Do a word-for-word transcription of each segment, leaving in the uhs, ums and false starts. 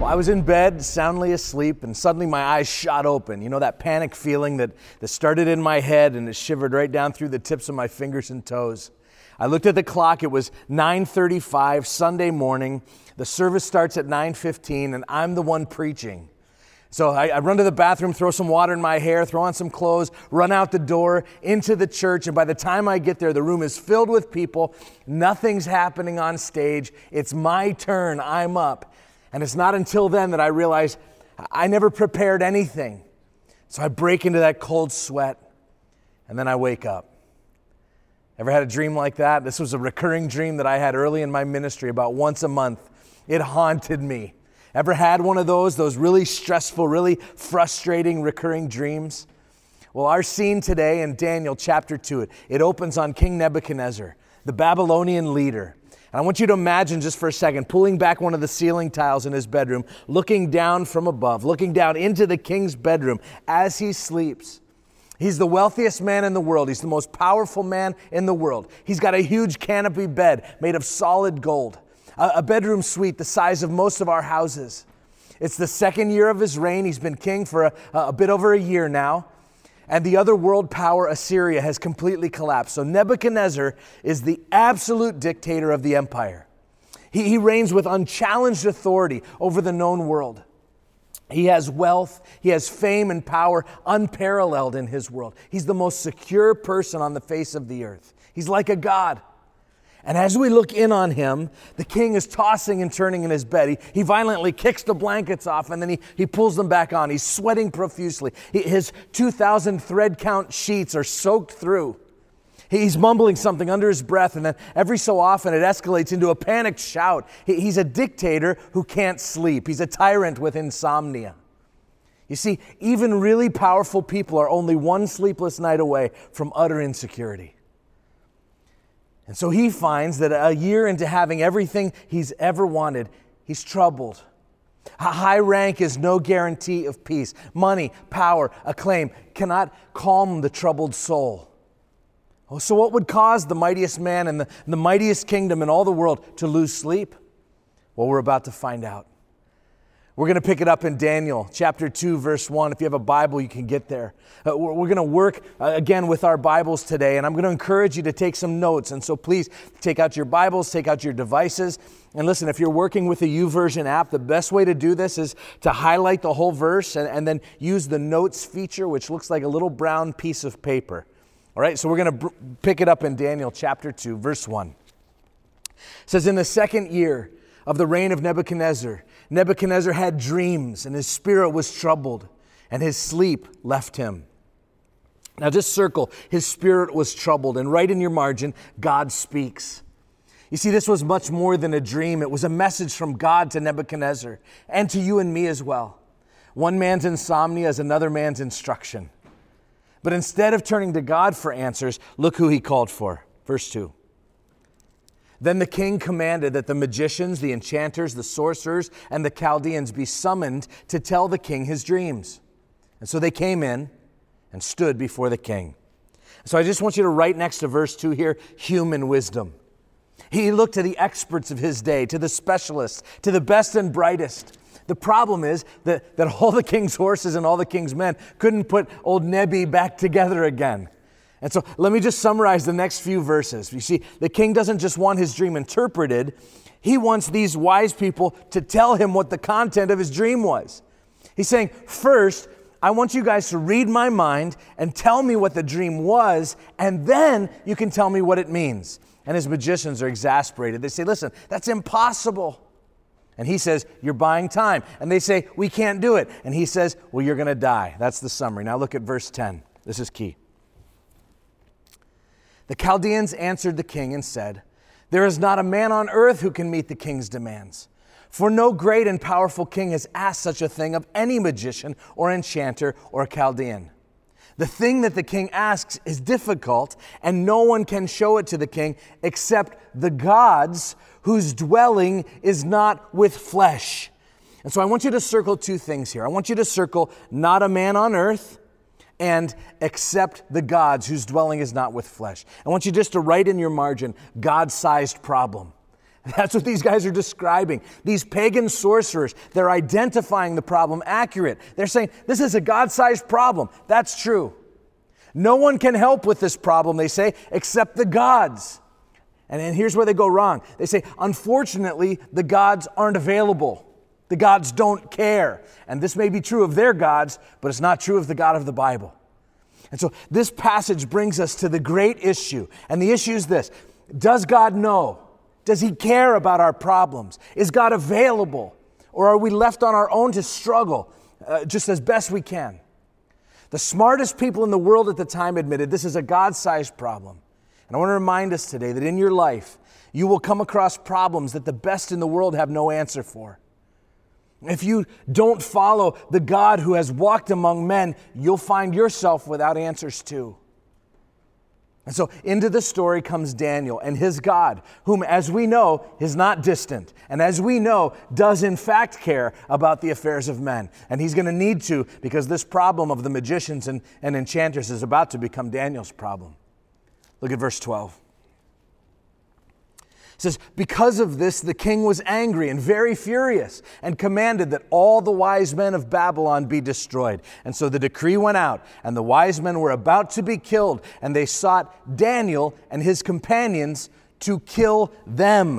Well, I was in bed, soundly asleep, and suddenly my eyes shot open. You know, that panic feeling that, that started in my head and it shivered right down through the tips of my fingers and toes. I looked at the clock. It was nine thirty-five, Sunday morning. The service starts at nine fifteen, and I'm the one preaching. So I, I run to the bathroom, throw some water in my hair, throw on some clothes, run out the door into the church, and by the time I get there, the room is filled with people. Nothing's happening on stage. It's my turn. I'm up. And it's not until then that I realize I never prepared anything. So I break into that cold sweat, and then I wake up. Ever had a dream like that? This was a recurring dream that I had early in my ministry about once a month. It haunted me. Ever had one of those, those really stressful, really frustrating recurring dreams? Well, our scene today in Daniel chapter two, it, it opens on King Nebuchadnezzar, the Babylonian leader. And I want you to imagine just for a second, pulling back one of the ceiling tiles in his bedroom, looking down from above, looking down into the king's bedroom as he sleeps. He's the wealthiest man in the world. He's the most powerful man in the world. He's got a huge canopy bed made of solid gold, a, a bedroom suite the size of most of our houses. It's the second year of his reign. He's been king for a, a bit over a year now. And the other world power, Assyria, has completely collapsed. So Nebuchadnezzar is the absolute dictator of the empire. He, he reigns with unchallenged authority over the known world. He has wealth, he has fame and power unparalleled in his world. He's the most secure person on the face of the earth. He's like a god. And as we look in on him, the king is tossing and turning in his bed. He, he violently kicks the blankets off and then he, he pulls them back on. He's sweating profusely. He, his two thousand thread count sheets are soaked through. He's mumbling something under his breath, and then every so often it escalates into a panicked shout. He, he's a dictator who can't sleep. He's a tyrant with insomnia. You see, even really powerful people are only one sleepless night away from utter insecurity. And so he finds that a year into having everything he's ever wanted, he's troubled. A high rank is no guarantee of peace. Money, power, acclaim cannot calm the troubled soul. Oh, so what would cause the mightiest man and the, the mightiest kingdom in all the world to lose sleep? Well, we're about to find out. We're going to pick it up in Daniel chapter two, verse one. If you have a Bible, you can get there. Uh, we're we're going to work uh, again with our Bibles today, and I'm going to encourage you to take some notes. And so please take out your Bibles, take out your devices. And listen, if you're working with a YouVersion app, the best way to do this is to highlight the whole verse and, and then use the notes feature, which looks like a little brown piece of paper. All right, so we're going to br- pick it up in Daniel chapter two, verse one. It says, in the second year of the reign of Nebuchadnezzar, Nebuchadnezzar had dreams, and his spirit was troubled, and his sleep left him. Now just circle, his spirit was troubled, and write in your margin, God speaks. You see, this was much more than a dream. It was a message from God to Nebuchadnezzar, and to you and me as well. One man's insomnia is another man's instruction. But instead of turning to God for answers, look who he called for. Verse two. Then the king commanded that the magicians, the enchanters, the sorcerers, and the Chaldeans be summoned to tell the king his dreams. And so they came in and stood before the king. So I just want you to write next to verse two here, human wisdom. He looked to the experts of his day, to the specialists, to the best and brightest. The problem is that, that all the king's horses and all the king's men couldn't put old Nebi back together again. And so let me just summarize the next few verses. You see, the king doesn't just want his dream interpreted. He wants these wise people to tell him what the content of his dream was. He's saying, first, I want you guys to read my mind and tell me what the dream was, and then you can tell me what it means. And his magicians are exasperated. They say, listen, that's impossible. And he says, you're buying time. And they say, we can't do it. And he says, well, you're going to die. That's the summary. Now look at verse ten. This is key. The Chaldeans answered the king and said, there is not a man on earth who can meet the king's demands. For no great and powerful king has asked such a thing of any magician or enchanter or Chaldean. The thing that the king asks is difficult, and no one can show it to the king except the gods whose dwelling is not with flesh. And so I want you to circle two things here. I want you to circle not a man on earth and except the gods whose dwelling is not with flesh. I want you just to write in your margin, God-sized problem. That's what these guys are describing. These pagan sorcerers, they're identifying the problem accurate. They're saying, this is a God-sized problem. That's true. No one can help with this problem, they say, except the gods. And then here's where they go wrong. They say, unfortunately, the gods aren't available. The gods don't care. And this may be true of their gods, but it's not true of the God of the Bible. And so this passage brings us to the great issue. And the issue is this: does God know? Does he care about our problems? Is God available? Or are we left on our own to struggle uh, just as best we can? The smartest people in the world at the time admitted this is a God-sized problem. And I want to remind us today that in your life, you will come across problems that the best in the world have no answer for. If you don't follow the God who has walked among men, you'll find yourself without answers too. And so into the story comes Daniel and his God, whom, as we know, is not distant, and as we know, does in fact care about the affairs of men. And he's going to need to, because this problem of the magicians and, and enchanters is about to become Daniel's problem. Look at verse twelve. It says, because of this, the king was angry and very furious and commanded that all the wise men of Babylon be destroyed. And so the decree went out, and the wise men were about to be killed, and they sought Daniel and his companions to kill them.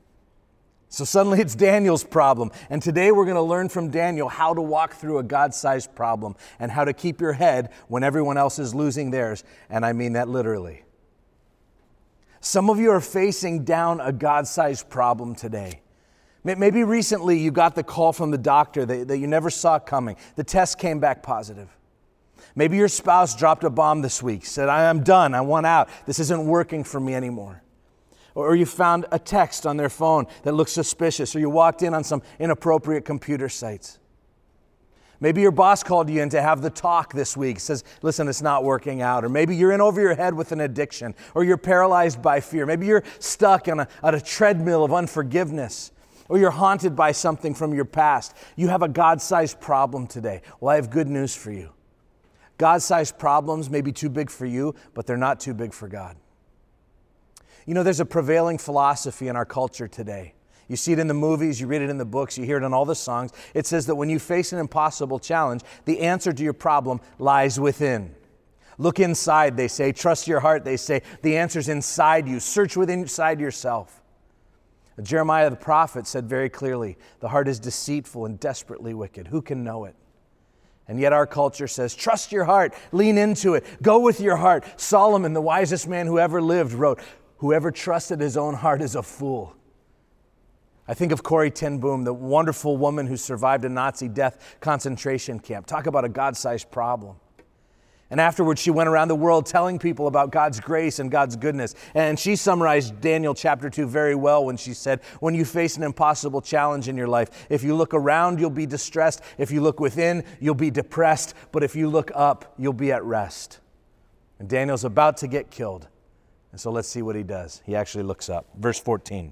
So suddenly it's Daniel's problem. And today we're going to learn from Daniel how to walk through a God-sized problem and how to keep your head when everyone else is losing theirs. And I mean that literally. Some of you are facing down a God-sized problem today. Maybe recently you got the call from the doctor that, that you never saw coming. The test came back positive. Maybe your spouse dropped a bomb this week, said, I'm done, I want out. This isn't working for me anymore. Or you found a text on their phone that looks suspicious, or you walked in on some inappropriate computer sites. Maybe your boss called you in to have the talk this week, says, listen, it's not working out. Or maybe you're in over your head with an addiction, or you're paralyzed by fear. Maybe you're stuck on a, on a treadmill of unforgiveness, or you're haunted by something from your past. You have a God-sized problem today. Well, I have good news for you. God-sized problems may be too big for you, but they're not too big for God. You know, there's a prevailing philosophy in our culture today. You see it in the movies, you read it in the books, you hear it in all the songs. It says that when you face an impossible challenge, the answer to your problem lies within. Look inside, they say. Trust your heart, they say. The answer's inside you. Search within inside yourself. Jeremiah the prophet said very clearly, the heart is deceitful and desperately wicked. Who can know it? And yet our culture says, trust your heart, lean into it, go with your heart. Solomon, the wisest man who ever lived, wrote, whoever trusted his own heart is a fool. I think of Corrie ten Boom, the wonderful woman who survived a Nazi death concentration camp. Talk about a God-sized problem. And afterwards, she went around the world telling people about God's grace and God's goodness. And she summarized Daniel chapter two very well when she said, when you face an impossible challenge in your life, if you look around, you'll be distressed. If you look within, you'll be depressed. But if you look up, you'll be at rest. And Daniel's about to get killed. And so let's see what he does. He actually looks up. Verse fourteen.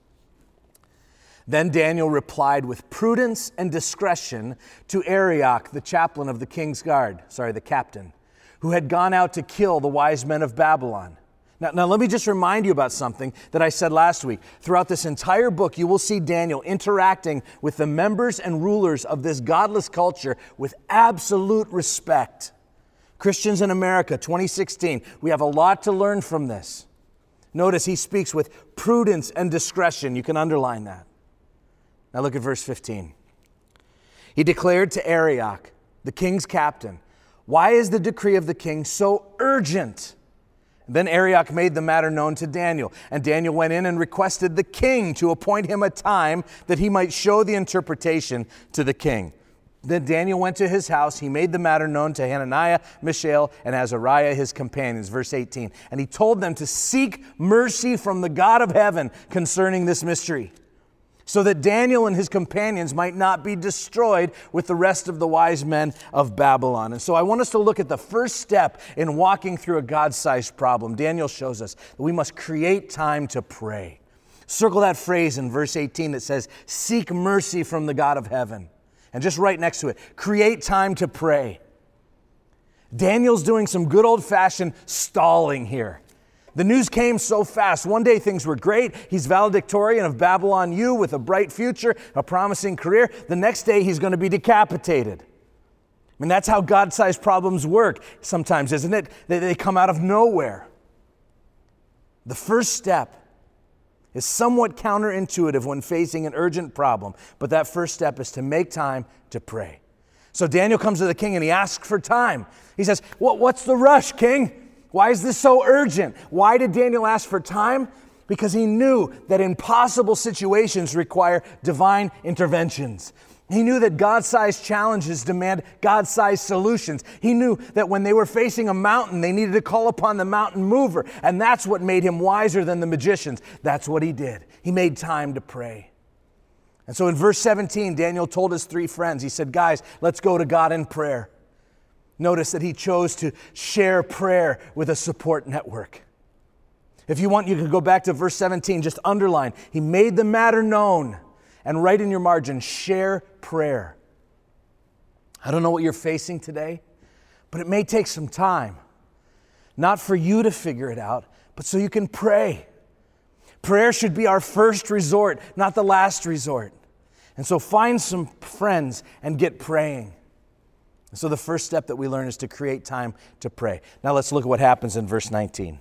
Then Daniel replied with prudence and discretion to Arioch, the chaplain of the king's guard, sorry, the captain, who had gone out to kill the wise men of Babylon. Now, now, let me just remind you about something that I said last week. Throughout this entire book, you will see Daniel interacting with the members and rulers of this godless culture with absolute respect. Christians in America, twenty sixteen, we have a lot to learn from this. Notice he speaks with prudence and discretion. You can underline that. Now look at verse fifteen. He declared to Arioch, the king's captain, why is the decree of the king so urgent? Then Arioch made the matter known to Daniel, and Daniel went in and requested the king to appoint him a time that he might show the interpretation to the king. Then Daniel went to his house. He made the matter known to Hananiah, Mishael, and Azariah, his companions. Verse eighteen. And he told them to seek mercy from the God of heaven concerning this mystery, so that Daniel and his companions might not be destroyed with the rest of the wise men of Babylon. And so I want us to look at the first step in walking through a God-sized problem. Daniel shows us that we must create time to pray. Circle that phrase in verse eighteen that says, seek mercy from the God of heaven. And just right next to it, create time to pray. Daniel's doing some good old-fashioned stalling here. The news came so fast. One day things were great. He's valedictorian of Babylon U with a bright future, a promising career. The next day he's going to be decapitated. I mean, that's how God-sized problems work sometimes, isn't it? They, they come out of nowhere. The first step is somewhat counterintuitive when facing an urgent problem, but that first step is to make time to pray. So Daniel comes to the king and he asks for time. He says, what, what's the rush, king? Why is this so urgent? Why did Daniel ask for time? Because he knew that impossible situations require divine interventions. He knew that God-sized challenges demand God-sized solutions. He knew that when they were facing a mountain, they needed to call upon the mountain mover. And that's what made him wiser than the magicians. That's what he did. He made time to pray. And so in verse seventeen, Daniel told his three friends, he said, guys, let's go to God in prayer. Notice that he chose to share prayer with a support network. If you want, you can go back to verse seventeen, just underline. He made the matter known, and write in your margin, share prayer. I don't know what you're facing today, but it may take some time. Not for you to figure it out, but so you can pray. Prayer should be our first resort, not the last resort. And so find some friends and get praying. So the first step that we learn is to create time to pray. Now let's look at what happens in verse nineteen.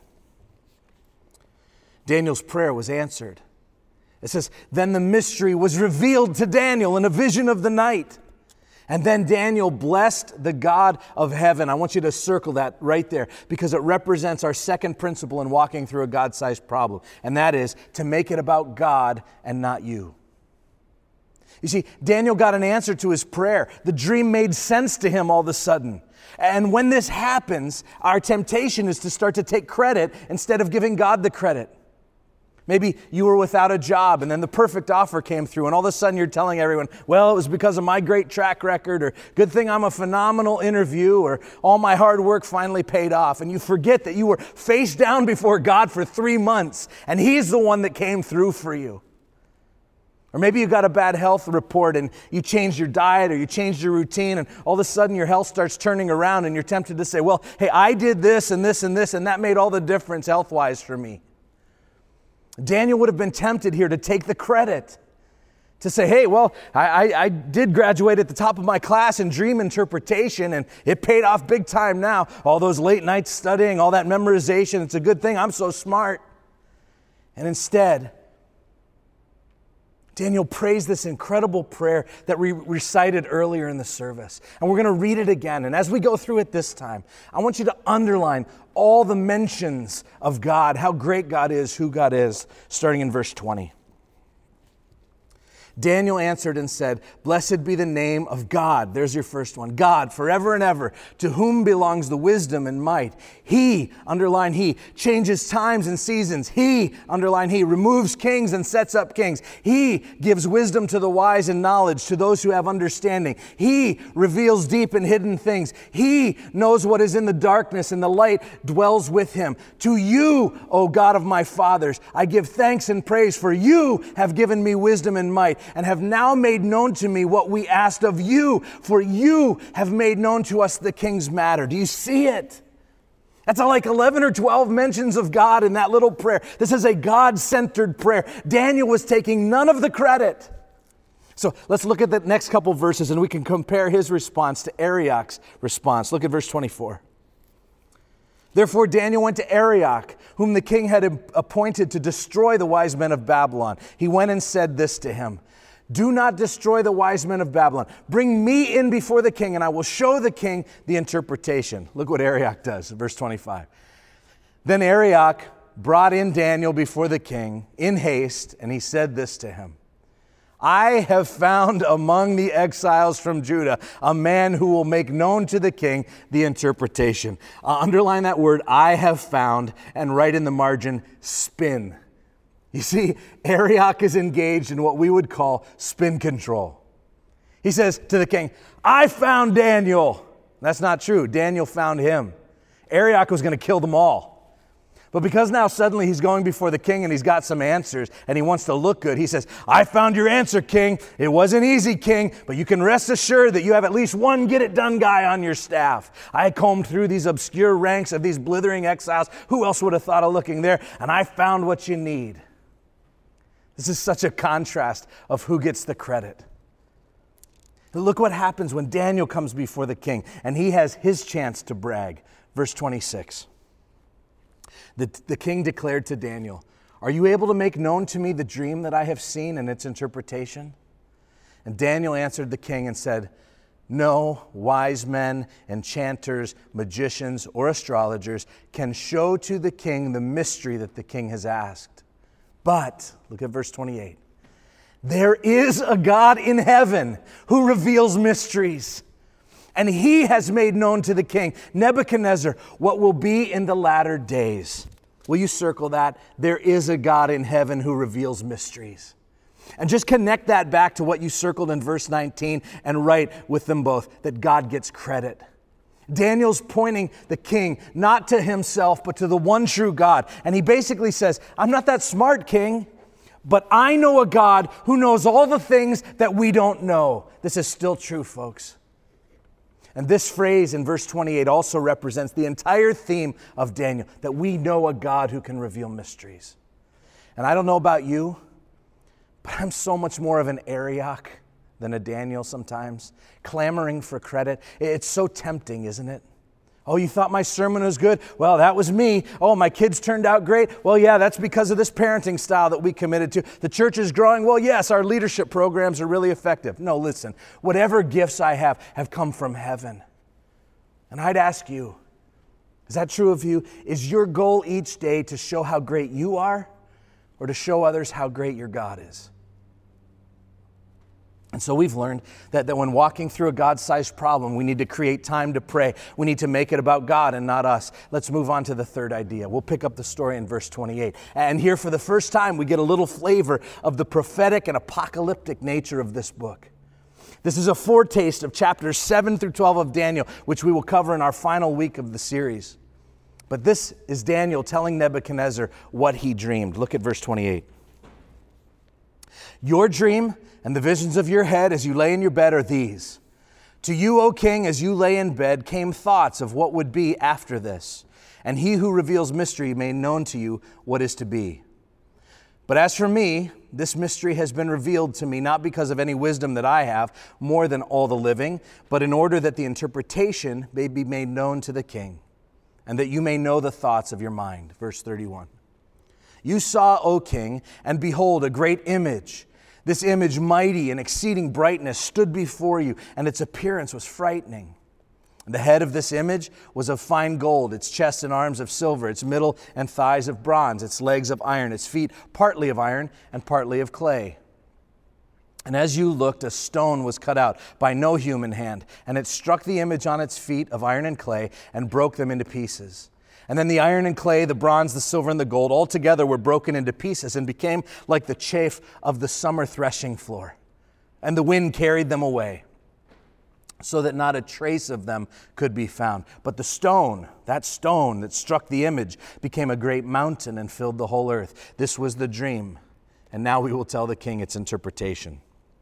Daniel's prayer was answered. It says, then the mystery was revealed to Daniel in a vision of the night. And then Daniel blessed the God of heaven. I want you to circle that right there because it represents our second principle in walking through a God-sized problem. And that is to make it about God and not you. You see, Daniel got an answer to his prayer. The dream made sense to him all of a sudden. And when this happens, our temptation is to start to take credit instead of giving God the credit. Maybe you were without a job and then the perfect offer came through and all of a sudden you're telling everyone, well, it was because of my great track record, or good thing I'm a phenomenal interview, or all my hard work finally paid off. And you forget that you were face down before God for three months and He's the one that came through for you. Or maybe you got a bad health report and you changed your diet or you changed your routine and all of a sudden your health starts turning around and you're tempted to say, well, hey, I did this and this and this and that made all the difference health-wise for me. Daniel would have been tempted here to take the credit, to say, hey, well, I, I, I did graduate at the top of my class in dream interpretation and it paid off big time now. All those late nights studying, all that memorization, it's a good thing I'm so smart. And instead, Daniel prays this incredible prayer that we recited earlier in the service. And we're going to read it again. And as we go through it this time, I want you to underline all the mentions of God, how great God is, who God is, starting in verse twenty. Daniel answered and said, blessed be the name of God. There's your first one. God, forever and ever, to whom belongs the wisdom and might. He, underline he, changes times and seasons. He, underline he, removes kings and sets up kings. He gives wisdom to the wise and knowledge to those who have understanding. He reveals deep and hidden things. He knows what is in the darkness, and the light dwells with him. To you, O God of my fathers, I give thanks and praise, for you have given me wisdom and might, and have now made known to me what we asked of you, for you have made known to us the king's matter. Do you see it? That's like eleven or twelve mentions of God in that little prayer. This is a God-centered prayer. Daniel was taking none of the credit. So let's look at the next couple verses and we can compare his response to Arioch's response. Look at verse twenty-four. Therefore Daniel went to Arioch, whom the king had appointed to destroy the wise men of Babylon. He went and said this to him, do not destroy the wise men of Babylon. Bring me in before the king, and I will show the king the interpretation. Look what Arioch does, verse twenty-five. Then Arioch brought in Daniel before the king in haste, and he said this to him, I have found among the exiles from Judah a man who will make known to the king the interpretation. Uh, underline that word, I have found, and write in the margin, spin. You see, Arioch is engaged in what we would call spin control. He says to the king, I found Daniel. That's not true. Daniel found him. Arioch was going to kill them all. But because now suddenly he's going before the king and he's got some answers and he wants to look good, he says, I found your answer, king. It wasn't easy, king, but you can rest assured that you have at least one get-it-done guy on your staff. I combed through these obscure ranks of these blithering exiles. Who else would have thought of looking there? And I found what you need. This is such a contrast of who gets the credit. Look what happens when Daniel comes before the king and he has his chance to brag. Verse twenty-six. The, the king declared to Daniel, are you able to make known to me the dream that I have seen and its interpretation? And Daniel answered the king and said, no wise men, enchanters, magicians, or astrologers can show to the king the mystery that the king has asked. But, look at verse twenty-eight, there is a God in heaven who reveals mysteries. And he has made known to the king, Nebuchadnezzar, what will be in the latter days. Will you circle that? There is a God in heaven who reveals mysteries. And just connect that back to what you circled in verse nineteen and write with them both, that God gets credit. Daniel's pointing the king not to himself, but to the one true God. And he basically says, I'm not that smart, king, but I know a God who knows all the things that we don't know. This is still true, folks. And this phrase in verse twenty-eight also represents the entire theme of Daniel, that we know a God who can reveal mysteries. And I don't know about you, but I'm so much more of an Arioch than a Daniel sometimes, clamoring for credit. It's so tempting, isn't it? Oh, you thought my sermon was good? Well, that was me. Oh, my kids turned out great. Well, yeah, that's because of this parenting style that we committed to. The church is growing. Well, yes, our leadership programs are really effective. No, listen, whatever gifts I have have come from heaven. And I'd ask you, is that true of you? Is your goal each day to show how great you are or to show others how great your God is? And so we've learned that, that when walking through a God-sized problem, we need to create time to pray. We need to make it about God and not us. Let's move on to the third idea. We'll pick up the story in verse twenty-eight. And here for the first time, we get a little flavor of the prophetic and apocalyptic nature of this book. This is a foretaste of chapters seven through twelve of Daniel, which we will cover in our final week of the series. But this is Daniel telling Nebuchadnezzar what he dreamed. Look at verse twenty-eight. Your dream and the visions of your head as you lay in your bed are these. To you, O king, as you lay in bed, came thoughts of what would be after this. And he who reveals mystery made known to you what is to be. But as for me, this mystery has been revealed to me, not because of any wisdom that I have, more than all the living, but in order that the interpretation may be made known to the king, and that you may know the thoughts of your mind. Verse thirty-one. You saw, O king, and behold, a great image. This image, mighty and exceeding brightness, stood before you, and its appearance was frightening. The head of this image was of fine gold, its chest and arms of silver, its middle and thighs of bronze, its legs of iron, its feet partly of iron and partly of clay. And as you looked, a stone was cut out by no human hand, and it struck the image on its feet of iron and clay and broke them into pieces. And then the iron and clay, the bronze, the silver, and the gold all together were broken into pieces and became like the chaff of the summer threshing floor. And the wind carried them away, so that not a trace of them could be found. But the stone, that stone that struck the image, became a great mountain and filled the whole earth. This was the dream. And now we will tell the king its interpretation.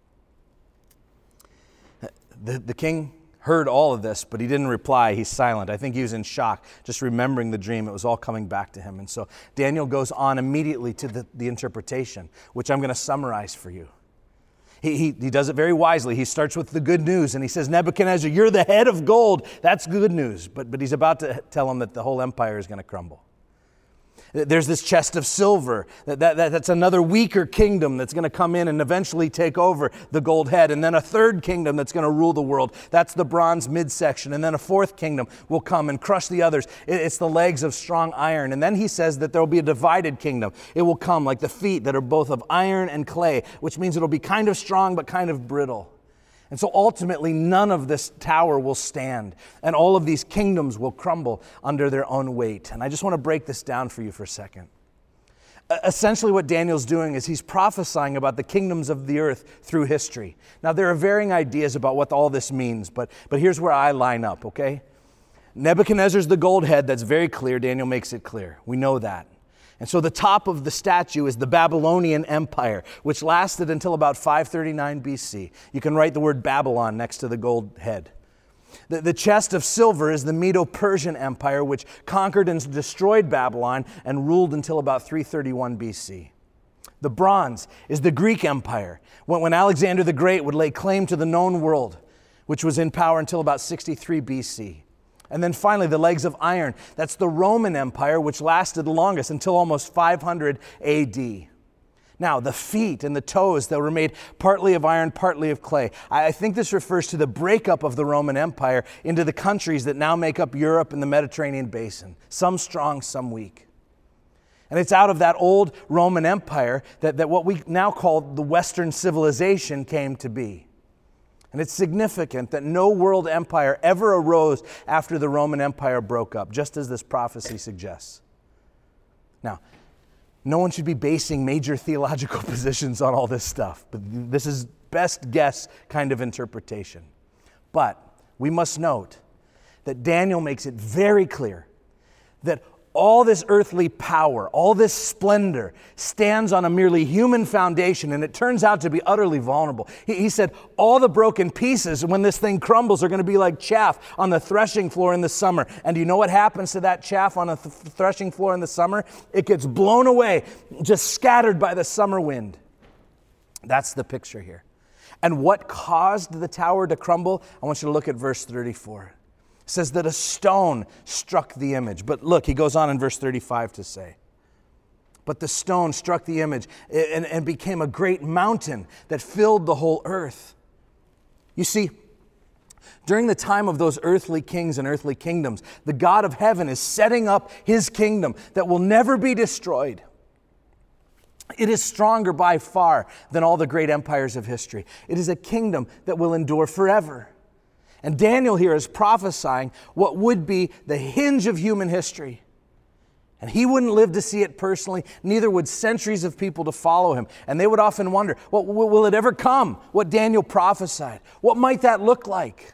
The, the king heard all of this, but he didn't reply. He's silent. I think he was in shock, just remembering the dream. It was all coming back to him. And so Daniel goes on immediately to the, the interpretation, which I'm going to summarize for you. He, he, he does it very wisely. He starts with the good news, and he says, Nebuchadnezzar, you're the head of gold. That's good news. But, but he's about to tell him that the whole empire is going to crumble. There's this chest of silver. That, that, that's another weaker kingdom that's going to come in and eventually take over the gold head. And then a third kingdom that's going to rule the world. That's the bronze midsection. And then a fourth kingdom will come and crush the others. It's the legs of strong iron. And then he says that there will be a divided kingdom. It will come like the feet that are both of iron and clay, which means it'll be kind of strong but kind of brittle. And so ultimately, none of this tower will stand, and all of these kingdoms will crumble under their own weight. And I just want to break this down for you for a second. Essentially, what Daniel's doing is he's prophesying about the kingdoms of the earth through history. Now, there are varying ideas about what all this means, but, but here's where I line up, okay? Nebuchadnezzar's the gold head. That's very clear. Daniel makes it clear. We know that. And so the top of the statue is the Babylonian Empire, which lasted until about five thirty-nine B C. You can write the word Babylon next to the gold head. The, the chest of silver is the Medo-Persian Empire, which conquered and destroyed Babylon and ruled until about three thirty-one B C. The bronze is the Greek Empire, when, when Alexander the Great would lay claim to the known world, which was in power until about sixty-three B C. And then finally, the legs of iron. That's the Roman Empire, which lasted the longest until almost five hundred A D. Now, the feet and the toes that were made partly of iron, partly of clay. I think this refers to the breakup of the Roman Empire into the countries that now make up Europe and the Mediterranean basin, some strong, some weak. And it's out of that old Roman Empire that, that what we now call the Western civilization came to be. And it's significant that no world empire ever arose after the Roman Empire broke up, just as this prophecy suggests. Now, no one should be basing major theological positions on all this stuff, but this is best guess kind of interpretation. But we must note that Daniel makes it very clear that all this earthly power, all this splendor stands on a merely human foundation, and it turns out to be utterly vulnerable. He, he said all the broken pieces, when this thing crumbles, are going to be like chaff on the threshing floor in the summer. And do you know what happens to that chaff on a th- threshing floor in the summer? It gets blown away, just scattered by the summer wind. That's the picture here. And what caused the tower to crumble? I want you to look at verse thirty-four. Says that a stone struck the image. But look, he goes on in verse thirty-five to say, but the stone struck the image and, and became a great mountain that filled the whole earth. You see, during the time of those earthly kings and earthly kingdoms, the God of heaven is setting up his kingdom that will never be destroyed. It is stronger by far than all the great empires of history. It is a kingdom that will endure forever. And Daniel here is prophesying what would be the hinge of human history. And he wouldn't live to see it personally, neither would centuries of people to follow him. And they would often wonder, well, will it ever come? What Daniel prophesied? What might that look like?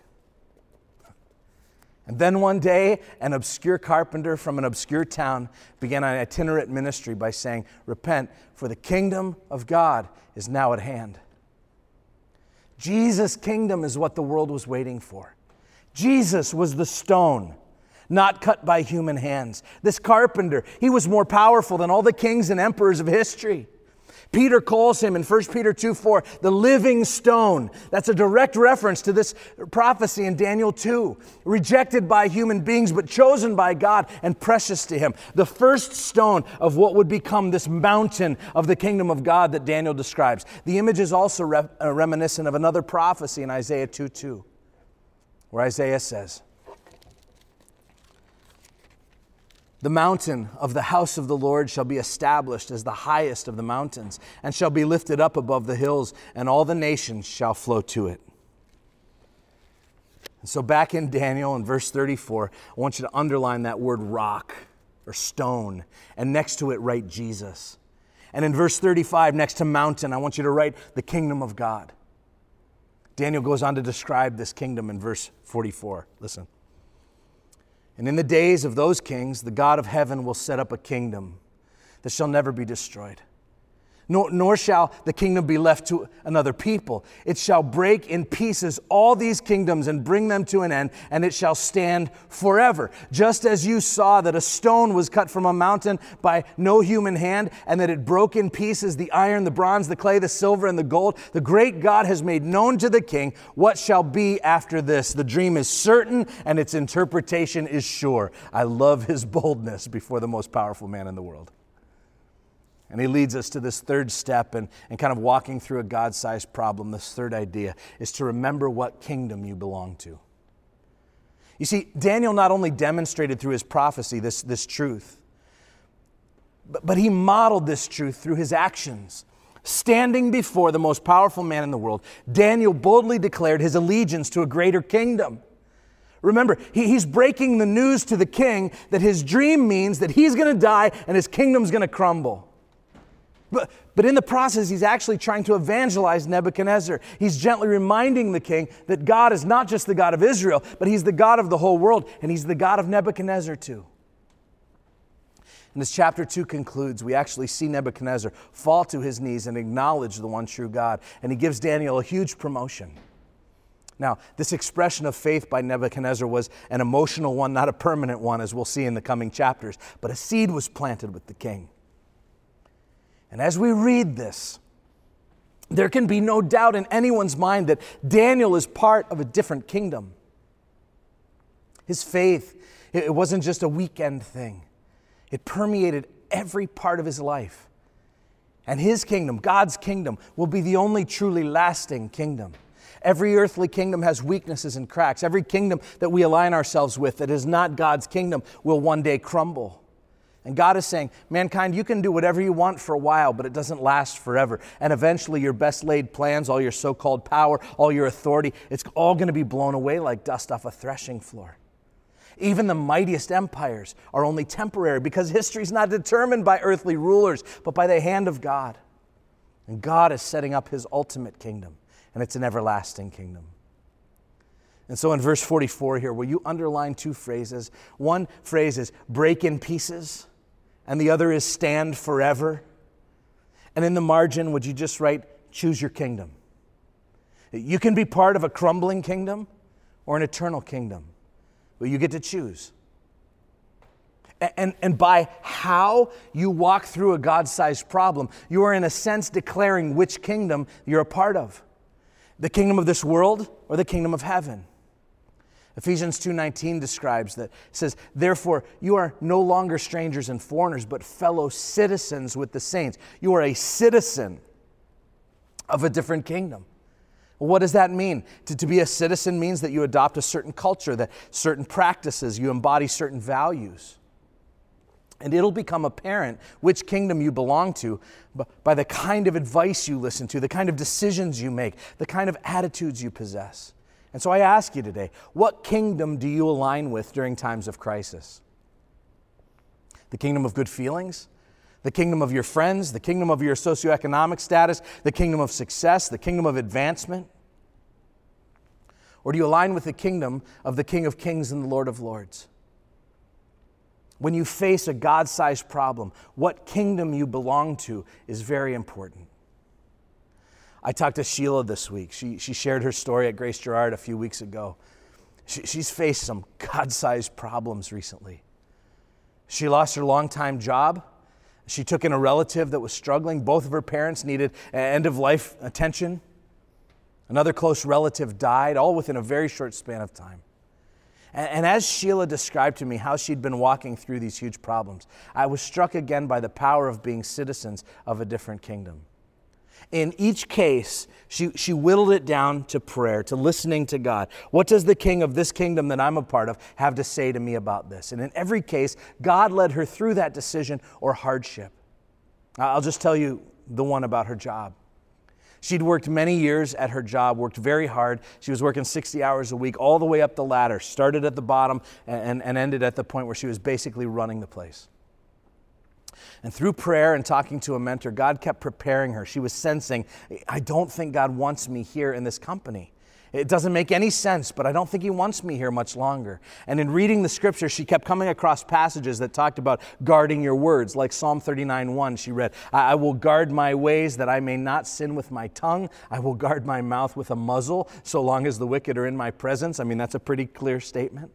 And then one day, an obscure carpenter from an obscure town began an itinerant ministry by saying, repent, for the kingdom of God is now at hand. Jesus' kingdom is what the world was waiting for. Jesus was the stone, not cut by human hands. This carpenter, he was more powerful than all the kings and emperors of history. Peter calls him in First Peter two four, the living stone. That's a direct reference to this prophecy in Daniel two. Rejected by human beings, but chosen by God and precious to him. The first stone of what would become this mountain of the kingdom of God that Daniel describes. The image is also re- uh, reminiscent of another prophecy in Isaiah two two, where Isaiah says, the mountain of the house of the Lord shall be established as the highest of the mountains, and shall be lifted up above the hills, and all the nations shall flow to it. And so back in Daniel in verse thirty-four, I want you to underline that word rock or stone, and next to it write Jesus. And in verse thirty-five, next to mountain, I want you to write the kingdom of God. Daniel goes on to describe this kingdom in verse forty-four. Listen. And in the days of those kings, the God of heaven will set up a kingdom that shall never be destroyed. Nor, nor shall the kingdom be left to another people. It shall break in pieces all these kingdoms and bring them to an end, and it shall stand forever. Just as you saw that a stone was cut from a mountain by no human hand, and that it broke in pieces the iron, the bronze, the clay, the silver, and the gold, the great God has made known to the king what shall be after this. The dream is certain, and its interpretation is sure. I love his boldness before the most powerful man in the world. And he leads us to this third step and, and kind of walking through a God-sized problem. This third idea is to remember what kingdom you belong to. You see, Daniel not only demonstrated through his prophecy this, this truth, but, but he modeled this truth through his actions. Standing before the most powerful man in the world, Daniel boldly declared his allegiance to a greater kingdom. Remember, he, he's breaking the news to the king that his dream means that he's going to die and his kingdom's going to crumble. But, but in the process, he's actually trying to evangelize Nebuchadnezzar. He's gently reminding the king that God is not just the God of Israel, but he's the God of the whole world, and he's the God of Nebuchadnezzar too. And as chapter two concludes, we actually see Nebuchadnezzar fall to his knees and acknowledge the one true God, and he gives Daniel a huge promotion. Now, this expression of faith by Nebuchadnezzar was an emotional one, not a permanent one, as we'll see in the coming chapters, but a seed was planted with the king. And as we read this, there can be no doubt in anyone's mind that Daniel is part of a different kingdom. His faith, it wasn't just a weekend thing. It permeated every part of his life. And his kingdom, God's kingdom, will be the only truly lasting kingdom. Every earthly kingdom has weaknesses and cracks. Every kingdom that we align ourselves with that is not God's kingdom will one day crumble. And God is saying, mankind, you can do whatever you want for a while, but it doesn't last forever. And eventually your best laid plans, all your so-called power, all your authority, it's all going to be blown away like dust off a threshing floor. Even the mightiest empires are only temporary because history is not determined by earthly rulers, but by the hand of God. And God is setting up his ultimate kingdom, and it's an everlasting kingdom. And so in verse forty-four here, will you underline two phrases? One phrase is break in pieces, and the other is stand forever. And in the margin, would you just write, choose your kingdom? You can be part of a crumbling kingdom or an eternal kingdom, but you get to choose. And, and by how you walk through a God-sized problem, you are in a sense declaring which kingdom you're a part of. The kingdom of this world or the kingdom of heaven. Ephesians two nineteen describes that. It says, therefore, you are no longer strangers and foreigners, but fellow citizens with the saints. You are a citizen of a different kingdom. Well, what does that mean? To, to be a citizen means that you adopt a certain culture, that certain practices, you embody certain values. And it'll become apparent which kingdom you belong to by the kind of advice you listen to, the kind of decisions you make, the kind of attitudes you possess. And so I ask you today, what kingdom do you align with during times of crisis? The kingdom of good feelings? The kingdom of your friends? The kingdom of your socioeconomic status? The kingdom of success? The kingdom of advancement? Or do you align with the kingdom of the King of Kings and the Lord of Lords? When you face a God-sized problem, what kingdom you belong to is very important. I talked to Sheila this week. She, she shared her story at Grace Girard a few weeks ago. She, she's faced some God-sized problems recently. She lost her longtime job. She took in a relative that was struggling. Both of her parents needed end-of-life attention. Another close relative died, all within a very short span of time. And, and as Sheila described to me how she'd been walking through these huge problems, I was struck again by the power of being citizens of a different kingdom. In each case, she, she whittled it down to prayer, to listening to God. What does the king of this kingdom that I'm a part of have to say to me about this? And in every case, God led her through that decision or hardship. I'll just tell you the one about her job. She'd worked many years at her job, worked very hard. She was working sixty hours a week, all the way up the ladder, started at the bottom and, and ended at the point where she was basically running the place. And through prayer and talking to a mentor, God kept preparing her. She was sensing, I don't think God wants me here in this company. It doesn't make any sense, but I don't think he wants me here much longer. And in reading the scripture, she kept coming across passages that talked about guarding your words, like Psalm thirty-nine one. She read, I will guard my ways that I may not sin with my tongue. I will guard my mouth with a muzzle so long as the wicked are in my presence. I mean, that's a pretty clear statement.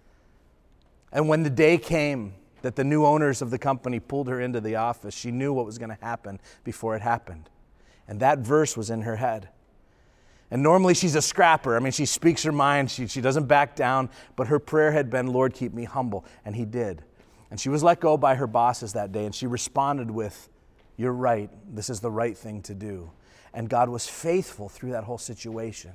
And when the day came that the new owners of the company pulled her into the office, she knew what was going to happen before it happened. And that verse was in her head. And normally she's a scrapper. I mean, she speaks her mind. She, she doesn't back down. But her prayer had been, Lord, keep me humble. And he did. And she was let go by her bosses that day. And she responded with, you're right. This is the right thing to do. And God was faithful through that whole situation.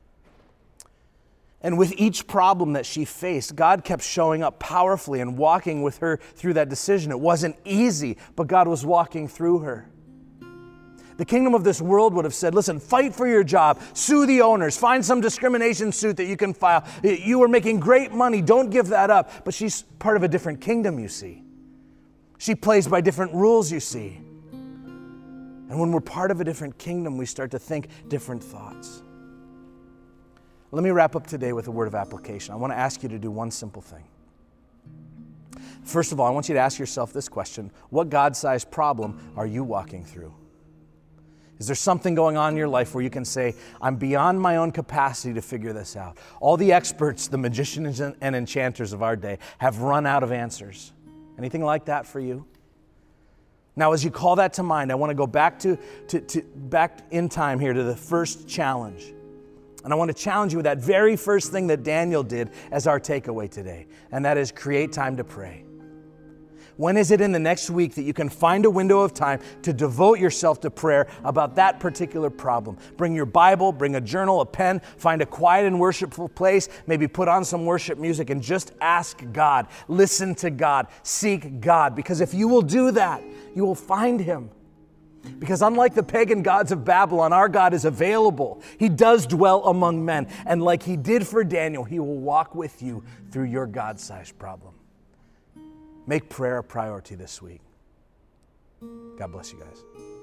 And with each problem that she faced, God kept showing up powerfully and walking with her through that decision. It wasn't easy, but God was walking through her. The kingdom of this world would have said, listen, fight for your job, sue the owners, find some discrimination suit that you can file. You are making great money, don't give that up. But she's part of a different kingdom, you see. She plays by different rules, you see. And when we're part of a different kingdom, we start to think different thoughts. Let me wrap up today with a word of application. I want to ask you to do one simple thing. First of all, I want you to ask yourself this question: what God-sized problem are you walking through? Is there something going on in your life where you can say, I'm beyond my own capacity to figure this out? All the experts, the magicians and enchanters of our day, have run out of answers. Anything like that for you? Now, as you call that to mind, I want to go back to, to, to back in time here to the first challenge. And I want to challenge you with that very first thing that Daniel did as our takeaway today, and that is create time to pray. When is it in the next week that you can find a window of time to devote yourself to prayer about that particular problem? Bring your Bible, bring a journal, a pen, find a quiet and worshipful place, maybe put on some worship music and just ask God, listen to God, seek God. Because if you will do that, you will find Him. Because unlike the pagan gods of Babylon, our God is available. He does dwell among men. And like He did for Daniel, He will walk with you through your God-sized problem. Make prayer a priority this week. God bless you guys.